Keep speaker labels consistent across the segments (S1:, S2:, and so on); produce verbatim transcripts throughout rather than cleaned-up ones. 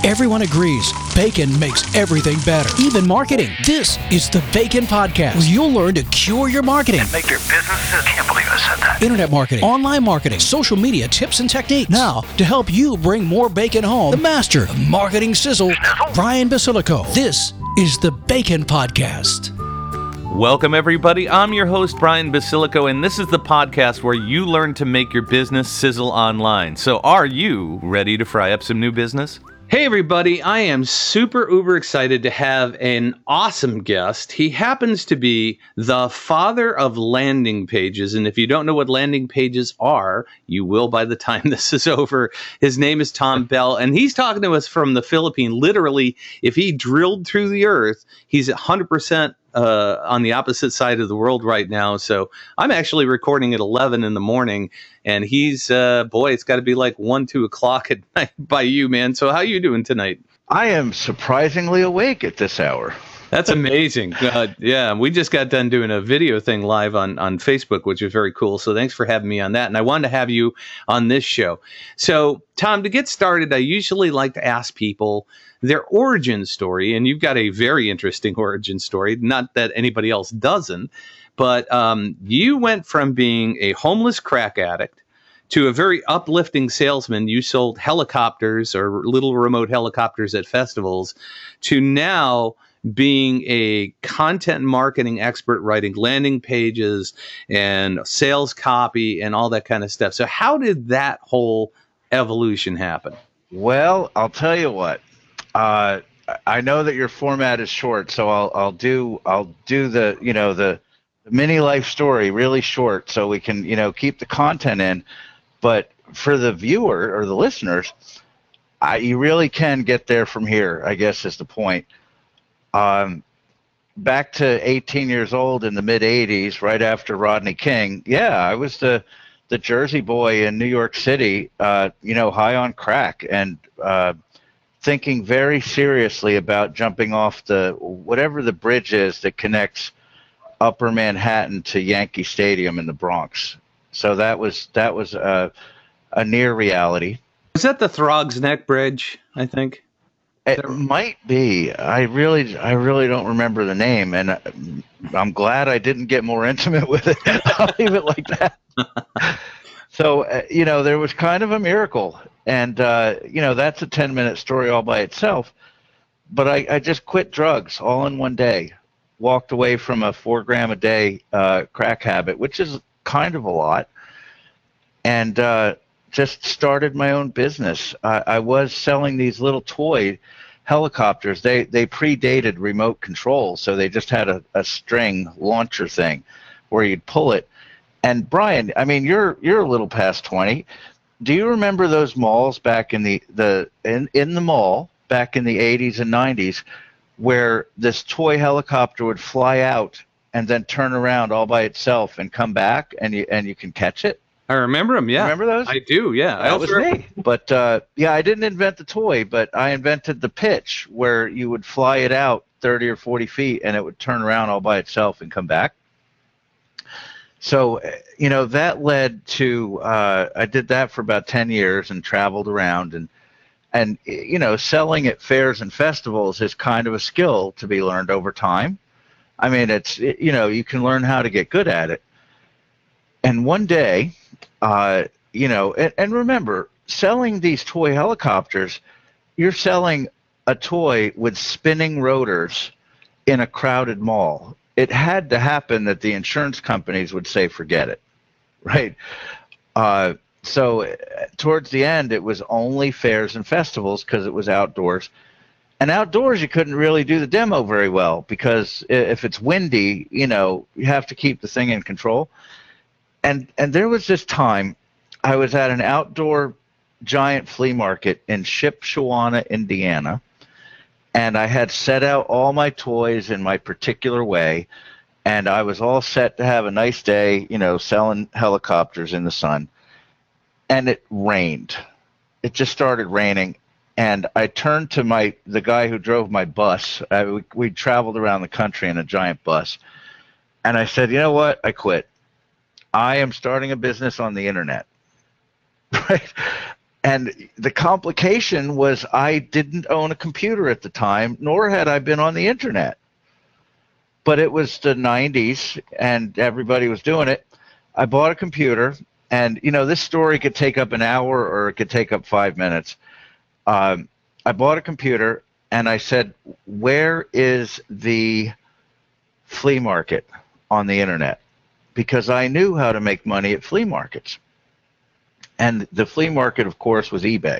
S1: Everyone agrees bacon makes everything better, even marketing. This is the Bacon Podcast, where you'll learn to cure your marketing.
S2: And make your business. I can't believe I said that.
S1: Internet marketing, online marketing, social media tips and techniques. Now, to help you bring more bacon home, the master of marketing sizzle, Brian Basilico. This is the Bacon Podcast.
S3: Welcome, everybody. I'm your host, Brian Basilico, and this is the podcast where you learn to make your business sizzle online. So are you ready to fry up some new business?
S4: Hey everybody, I am super uber excited to have an awesome guest. He happens to be the father of landing pages, and if you don't know what landing pages are, you will by the time this is over. His name is Tom Bell, and he's talking to us from the Philippines. Literally, if he drilled through the earth, he's one hundred percent uh, on the opposite side of the world right now. So I'm actually recording at eleven in the morning, and he's, uh, boy, it's got to be like one, two o'clock at night by you, man. So how you doing tonight?
S5: I am surprisingly awake at this hour.
S4: That's amazing. Uh, yeah, we just got done doing a video thing live on, on Facebook, which is very cool. So thanks for having me on that. And I wanted to have you on this show. So, Tom, to get started, I usually like to ask people their origin story. And you've got a very interesting origin story. Not that anybody else doesn't. But um, you went from being a homeless crack addict to a very uplifting salesman. You sold helicopters or little remote helicopters at festivals, to now being a content marketing expert, writing landing pages and sales copy and all that kind of stuff. So how did that whole evolution happen?
S5: Well, I'll tell you what. Uh, I know that your format is short, so I'll I'll do I'll do the you know the, the mini life story really short, so we can you know keep the content in. But for the viewer or the listeners, I, you really can get there from here, I guess is the point. Um, back to eighteen years old in the mid eighties, right after Rodney King, yeah, I was the the Jersey boy in New York City, uh, you know, high on crack and uh, thinking very seriously about jumping off the whatever the bridge is that connects Upper Manhattan to Yankee Stadium in the Bronx. So that was that was a, a near reality.
S4: Was that the Throgs Neck Bridge, I think?
S5: It might be. I really, I really don't remember the name, and I'm glad I didn't get more intimate with it. I'll leave it like that. So, uh, you know, there was kind of a miracle, and uh, you know, that's a ten-minute story all by itself. But I, I just quit drugs all in one day. Walked away from a four gram a day uh, crack habit, which is kind of a lot, and uh, just started my own business. I, I was selling these little toy helicopters. They they predated remote control, so they just had a, a string launcher thing where you'd pull it. And Brian, I mean, you're you're a little past twenty. Do you remember those malls back in the the in, in the mall back in the eighties and nineties, where this toy helicopter would fly out and then turn around all by itself and come back, and you and you can catch it?
S4: I remember them, yeah.
S5: Remember those?
S4: I do, yeah.
S5: That was me. But, uh, yeah, I didn't invent the toy, but I invented the pitch where you would fly it out thirty or forty feet, and it would turn around all by itself and come back. So, you know, that led to, uh, I did that for about ten years and traveled around. And, and, you know, selling at fairs and festivals is kind of a skill to be learned over time. I mean, it's, you know, you can learn how to get good at it. And one day, uh, you know, and, and remember, selling these toy helicopters, you're selling a toy with spinning rotors in a crowded mall. It had to happen that the insurance companies would say, forget it, right? Uh, so towards the end, it was only fairs and festivals because it was outdoors. And outdoors, you couldn't really do the demo very well because if it's windy, you know, you have to keep the thing in control. And and there was this time I was at an outdoor giant flea market in Shipshewana, Indiana, and I had set out all my toys in my particular way, and I was all set to have a nice day, you know, selling helicopters in the sun. And it rained. It just started raining. And I turned to my the guy who drove my bus. I, we, we traveled around the country in a giant bus. And I said, you know what? I quit. I am starting a business on the internet. Right? And the complication was I didn't own a computer at the time, nor had I been on the internet. But it was the nineties, and everybody was doing it. I bought a computer, and, you know, this story could take up an hour or it could take up five minutes. Um, I bought a computer, and I said, where is the flea market on the internet? Because I knew how to make money at flea markets. And the flea market, of course, was eBay.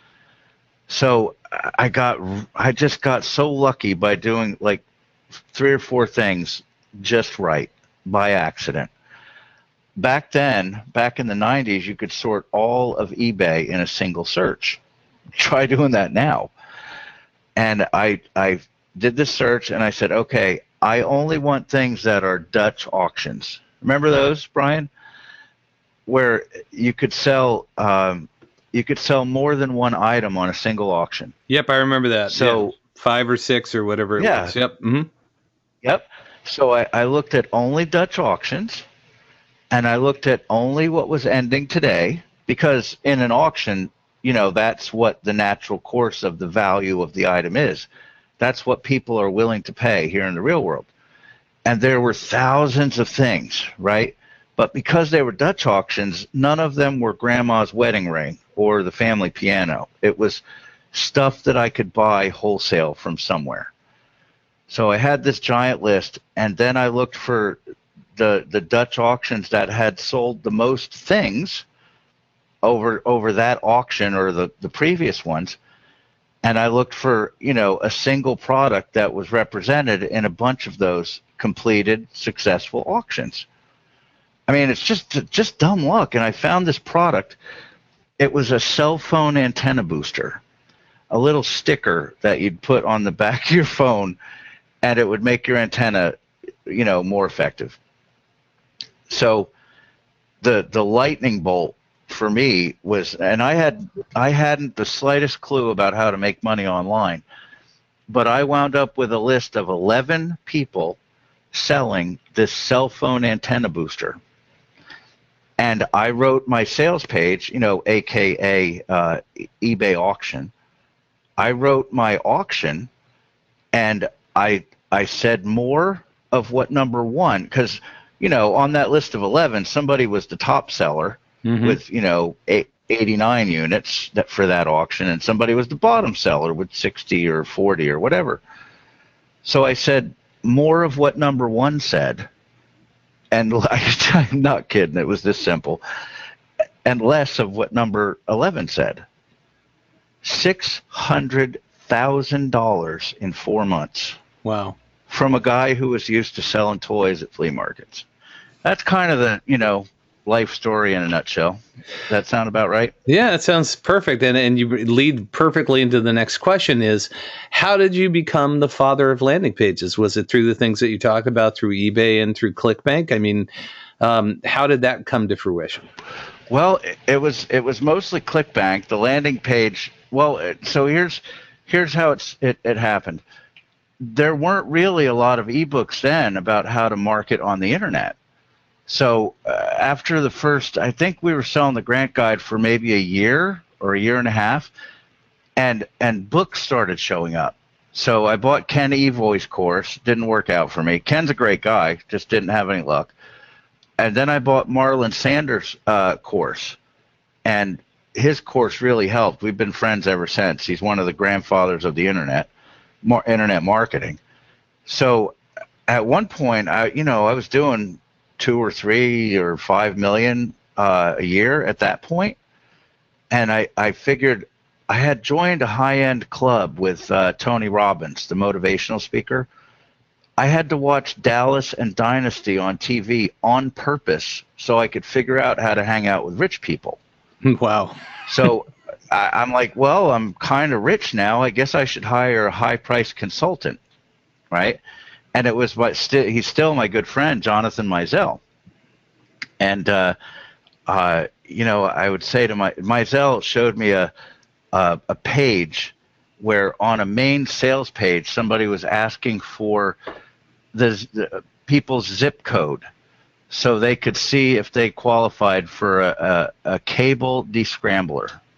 S5: So I got, I just got so lucky by doing like three or four things just right by accident. Back then, back in the nineties, you could sort all of eBay in a single search. Try doing that now. And I, I did this search, and I said, okay, I only want things that are Dutch auctions. Remember those, Brian? Where you could sell um, you could sell more than one item on a single auction.
S4: Yep, I remember that.
S5: So
S4: yeah. five or six or whatever it
S5: yeah.
S4: was. Yep. Mm-hmm.
S5: Yep. So I, I looked at only Dutch auctions, and I looked at only what was ending today, because in an auction, you know, that's what the natural course of the value of the item is. That's what people are willing to pay here in the real world. And there were thousands of things, right? But because they were Dutch auctions, none of them were grandma's wedding ring or the family piano. It was stuff that I could buy wholesale from somewhere. So I had this giant list, and then I looked for the the Dutch auctions that had sold the most things over over that auction or the, the previous ones. And I looked for, you know, a single product that was represented in a bunch of those completed successful auctions. I mean, it's just just dumb luck. And I found this product. It was a cell phone antenna booster, a little sticker that you'd put on the back of your phone, and it would make your antenna, you know, more effective. So the the lightning bolt for me was, and I had I hadn't the slightest clue about how to make money online, but I wound up with a list of eleven people selling this cell phone antenna booster. And I wrote my sales page, you know, A K A uh, eBay auction. I wrote my auction, and I I said more of what number one, because, you know, on that list of eleven, somebody was the top seller mm-hmm. with, you know, eight, eighty-nine units that for that auction, and somebody was the bottom seller with sixty or forty or whatever. So I said more of what number one said. And I'm not kidding, it was this simple, and less of what number eleven said. six hundred thousand dollars in four months.
S4: Wow.
S5: From a guy who was used to selling toys at flea markets. That's kind of the, you know, life story in a nutshell. Does that sound about right?
S4: Yeah, that sounds perfect. And and you lead perfectly into the next question is, how did you become the father of landing pages? Was it through the things that you talk about through eBay and through ClickBank? I mean, um, how did that come to fruition?
S5: Well, it, it was it was mostly ClickBank. The landing page, well, it, so here's here's how it's it, it happened. There weren't really a lot of ebooks then about how to market on the internet. So uh, after the first, I think we were selling the Grant Guide for maybe a year or a year and a half, and and books started showing up. So I bought Ken Evoy's course. Didn't work out for me. Ken's a great guy, just didn't have any luck. And then I bought Marlon Sanders' uh, course, and his course really helped. We've been friends ever since. He's one of the grandfathers of the internet, mar- internet marketing. So at one point, I you know I was doing two or three or five million uh, a year at that point. And I, I figured I had joined a high-end club with uh, Tony Robbins, the motivational speaker. I had to watch Dallas and Dynasty on T V on purpose so I could figure out how to hang out with rich people.
S4: Wow.
S5: So I, I'm like, well, I'm kind of rich now. I guess I should hire a high-priced consultant, right? And it was, but still, he's still my good friend, Jonathan Mizell. And, uh, uh, you know, I would say to my, Mizell showed me a, a, a page where on a main sales page, somebody was asking for the, the people's zip code so they could see if they qualified for a, a, a cable descrambler.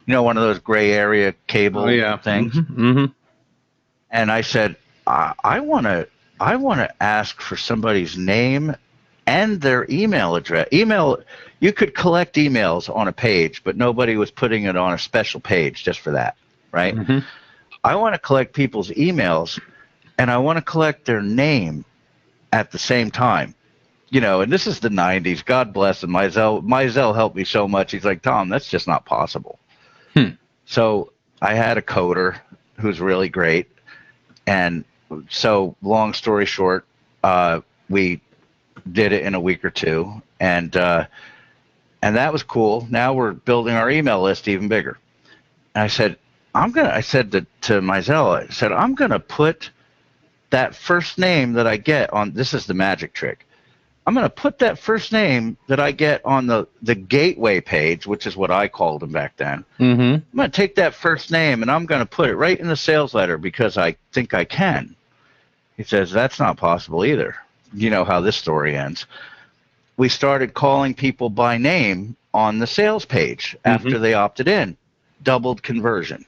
S5: you know, one of those gray area cable
S4: Oh, yeah.
S5: things.
S4: Mm-hmm. Mm-hmm.
S5: And I said, I, I want to I want to ask for somebody's name and their email address. Email, you could collect emails on a page, but nobody was putting it on a special page just for that, right?
S4: Mm-hmm.
S5: I want to collect people's emails, and I want to collect their name at the same time. You know, and this is the nineties. God bless him. Mizell, Mizell helped me so much. He's like, Tom, that's just not possible.
S4: Hmm.
S5: So I had a coder who's really great. And so long story short, uh, we did it in a week or two. And, uh, and that was cool. Now we're building our email list even bigger. And I said, I'm going to, I said to, to Mizell, I said, I'm going to put that first name that I get on, this is the magic trick. I'm going to put that first name that I get on the, the gateway page, which is what I called them back then.
S4: Mm-hmm.
S5: I'm going to take that first name and I'm going to put it right in the sales letter because I think I can. He says, that's not possible either. You know how this story ends. We started calling people by name on the sales page after mm-hmm. they opted in. Doubled conversion.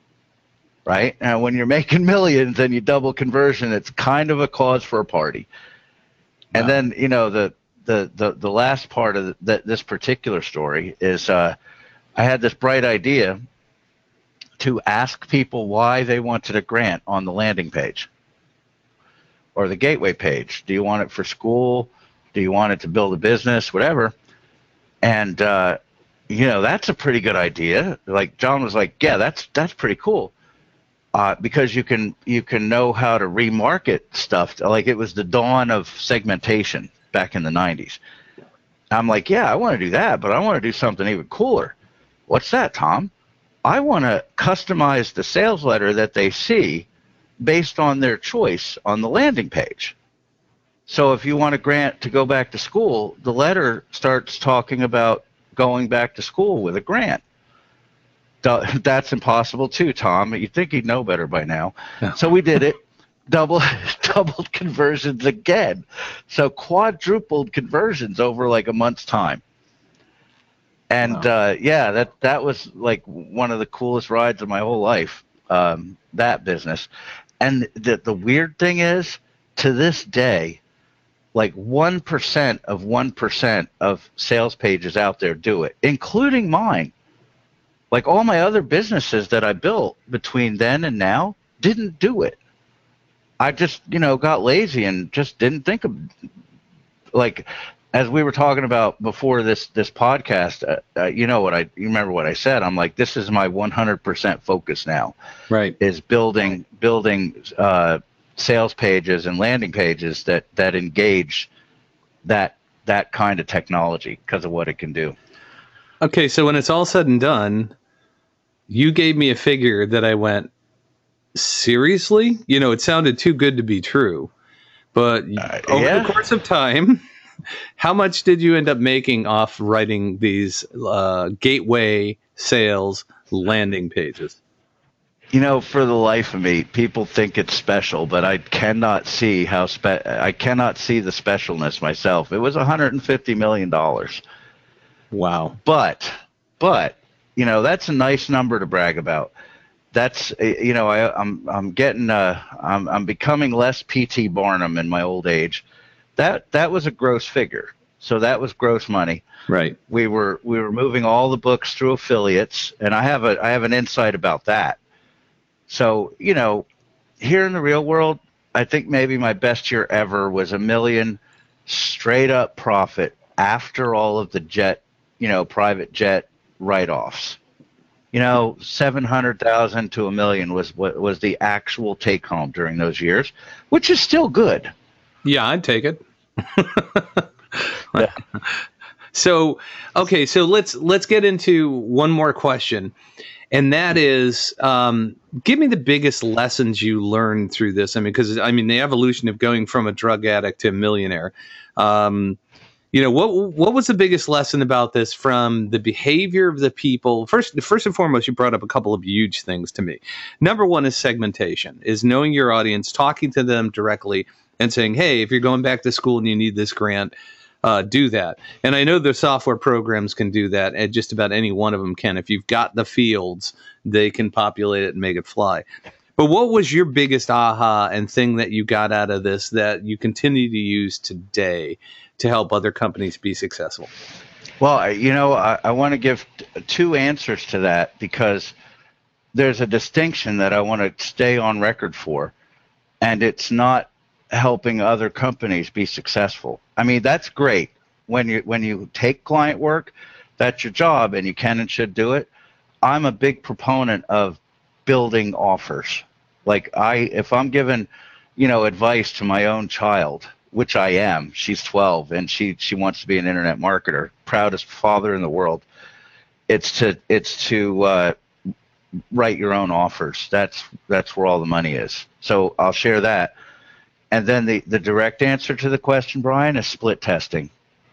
S5: Right? And when you're making millions and you double conversion, it's kind of a cause for a party. And wow. then, you know, the, the, the, the last part of the, the, this particular story is uh, I had this bright idea to ask people why they wanted a grant on the landing page or the gateway page. Do you want it for school? Do you want it to build a business? Whatever. And, uh, you know, that's a pretty good idea. Like John was like, yeah, that's that's pretty cool. Uh, because you can you can know how to remarket stuff. Like it was the dawn of segmentation back in the nineties. I'm like, yeah, I want to do that, but I want to do something even cooler. What's that, Tom? I want to customize the sales letter that they see based on their choice on the landing page. So if you want a grant to go back to school, the letter starts talking about going back to school with a grant. That's impossible too, Tom. You'd think he'd know better by now. Yeah. So we did it. Double, doubled conversions again. So quadrupled conversions over like a month's time. And wow. uh, yeah, that that was like one of the coolest rides of my whole life. Um, that business. And the the weird thing is, to this day, like one percent of one percent of sales pages out there do it, including mine. Like all my other businesses that I built between then and now didn't do it. I just, you know, got lazy and just didn't think of, like, as we were talking about before this this podcast, uh, uh, you know what I, you remember what I said? I'm like, this is my one hundred percent focus now.
S4: Right.
S5: Is building building uh, sales pages and landing pages that that engage that that kind of technology because of what it can do.
S4: Okay, so when it's all said and done, you gave me a figure that I went, seriously? You know, it sounded too good to be true. But uh, over yeah. the course of time, how much did you end up making off writing these uh, gateway sales landing pages?
S5: You know, for the life of me, people think it's special, but I cannot see how spe- I cannot see the specialness myself. It was one hundred fifty million dollars.
S4: Wow.
S5: But, but, you know, that's a nice number to brag about. That's, you know, I, I'm, I'm getting, uh, I'm, I'm becoming less P T Barnum in my old age. That, that was a gross figure. So that was gross money.
S4: Right.
S5: We were, we were moving all the books through affiliates, and I have a, I have an insight about that. So, you know, here in the real world, I think maybe my best year ever was a million straight up profit after all of the jet, you know, private jet write-offs. You know, seven hundred thousand to a million was what was the actual take home during those years, which is still good.
S4: Yeah, I'd take it. yeah. So, okay, so let's let's get into one more question. And that is, um, give me the biggest lessons you learned through this. I mean, because I mean, the evolution of going from a drug addict to a millionaire. Um, You know, what what was the biggest lesson about this from the behavior of the people? First, first and foremost, you brought up a couple of huge things to me. Number one is segmentation, is knowing your audience, talking to them directly and saying, hey, if you're going back to school and you need this grant, uh, do that. And I know the software programs can do that, and just about any one of them can. If you've got the fields, they can populate it and make it fly. But what was your biggest aha and thing that you got out of this that you continue to use today to help other companies be successful?
S5: Well, you know, I, I want to give t- two answers to that, because there's a distinction that I want to stay on record for, and it's not helping other companies be successful. I mean, that's great. When you when you take client work, that's your job, and you can and should do it. I'm a big proponent of building offers. Like, I, if I'm giving, you know, advice to my own child, which I am, she's twelve and she she wants to be an internet marketer, proudest father in the world. It's to it's to uh, write your own offers. That's that's where all the money is. So I'll share that. And then the the direct answer to the question, Brian, is split testing.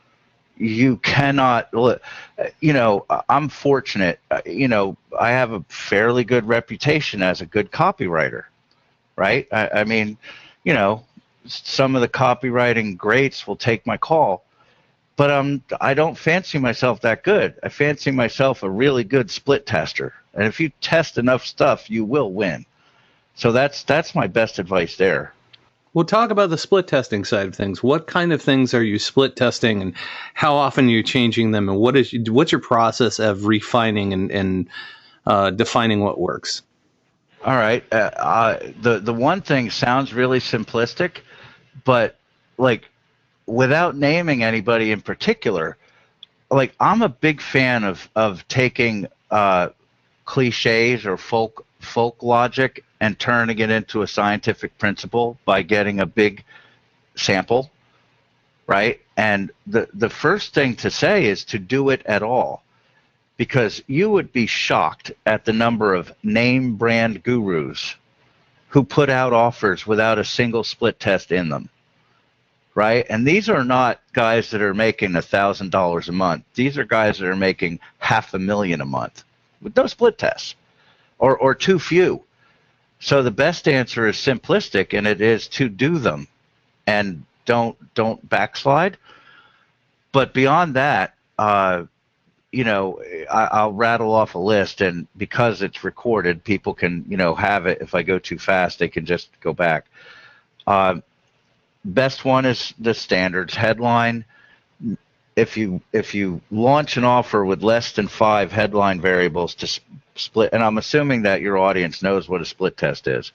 S5: You cannot, you know, I'm fortunate, you know, I have a fairly good reputation as a good copywriter, right? I, I mean, you know, some of the copywriting greats will take my call, but um, I don't fancy myself that good. I fancy myself a really good split tester. And if you test enough stuff, you will win. So that's that's my best advice there.
S4: We'll talk about the split testing side of things. What kind of things are you split testing, and how often are you changing them, and what is what's your process of refining and, and uh, defining what works?
S5: All right. Uh, uh, the the one thing sounds really simplistic, but like, without naming anybody in particular, like, I'm a big fan of of taking uh, cliches or folk folk logic and turning it into a scientific principle by getting a big sample, right? And the the first thing to say is to do it at all, because you would be shocked at the number of name brand gurus who put out offers without a single split test in them, right? And these are not guys that are making a thousand dollars a month. These are guys that are making half a million a month with no split tests, or or too few. So the best answer is simplistic, and it is to do them, and don't don't backslide. But beyond that, uh, you know, I, I'll rattle off a list, and because it's recorded, people can, you know, have it. If I go too fast, they can just go back. Uh, best one is the standards headline. If you if you launch an offer with less than five headline variables to sp- split, and I'm assuming that your audience knows what a split test is,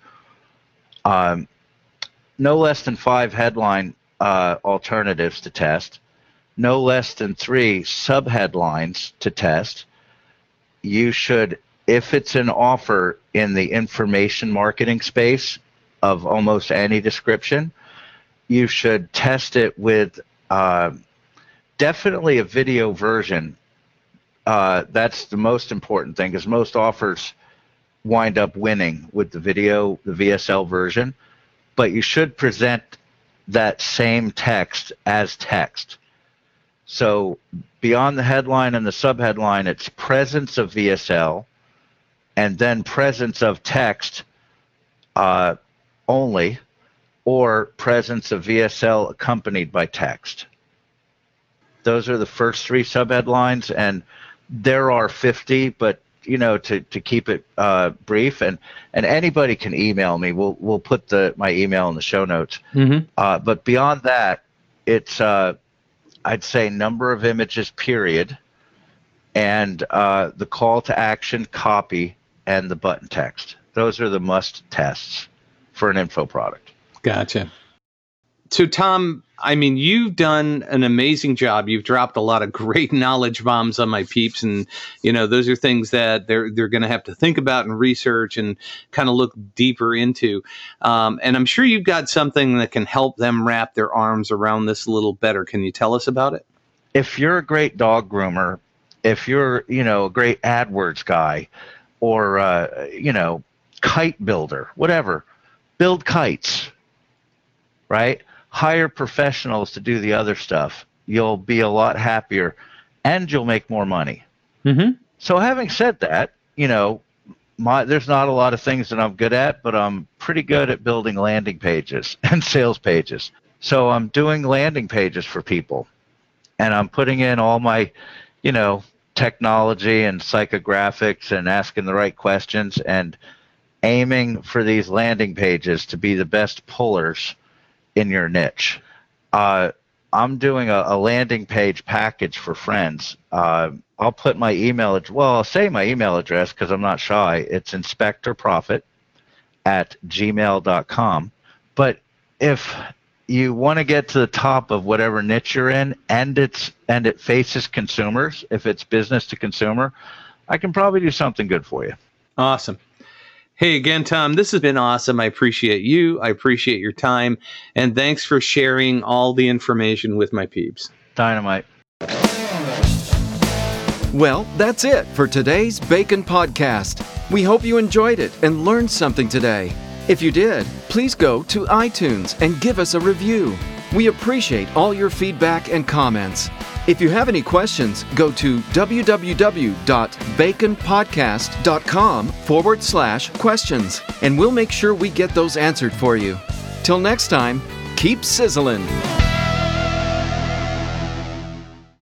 S5: um, no less than five headline uh, alternatives to test, no less than three subheadlines to test. You should, if it's an offer in the information marketing space of almost any description, you should test it with uh, definitely a video version. Uh, that's the most important thing, because most offers wind up winning with the video, the V S L version. But you should present that same text as text. So beyond the headline and the subheadline, it's presence of V S L and then presence of text uh, only, or presence of V S L accompanied by text. Those are the first three subheadlines, and there are fifty, but you know, to, to keep it uh, brief, and, and anybody can email me. We'll we'll put the my email in the show notes. Mm-hmm. Uh, but beyond that, it's uh, I'd say number of images, period, and uh, the call to action, copy, and the button text. Those are the must tests for an info product.
S4: Gotcha. So, Tom, I mean, you've done an amazing job. You've dropped a lot of great knowledge bombs on my peeps. And, you know, those are things that they're they're going to have to think about and research and kind of look deeper into. Um, and I'm sure you've got something that can help them wrap their arms around this a little better. Can you tell us about it?
S5: If you're a great dog groomer, if you're, you know, a great AdWords guy, or, uh, you know, kite builder, whatever, build kites, right? Hire professionals to do the other stuff. You'll be a lot happier, and you'll make more money. Mm-hmm. So having said that, you know, my, there's not a lot of things that I'm good at, but I'm pretty good at building landing pages and sales pages. So I'm doing landing pages for people. and I'm putting in all my, you know, technology and psychographics and asking the right questions and aiming for these landing pages to be the best pullers in your niche. Uh, I'm doing a, a landing page package for friends. Uh, I'll put my email address, well, I'll say my email address because I'm not shy. It's inspector profit at gmail dot com. But if you want to get to the top of whatever niche you're in and it's and it faces consumers, if it's business to consumer, I can probably do something good for you.
S4: Awesome. Hey, again, Tom, this has been awesome. I appreciate you. I appreciate your time. And thanks for sharing all the information with my peeps.
S5: Dynamite.
S6: Well, that's it for today's Bacon Podcast. We hope you enjoyed it and learned something today. If you did, please go to iTunes and give us a review. We appreciate all your feedback and comments. If you have any questions, go to www.baconpodcast.com forward slash questions, and we'll make sure we get those answered for you. Till next time, keep sizzling.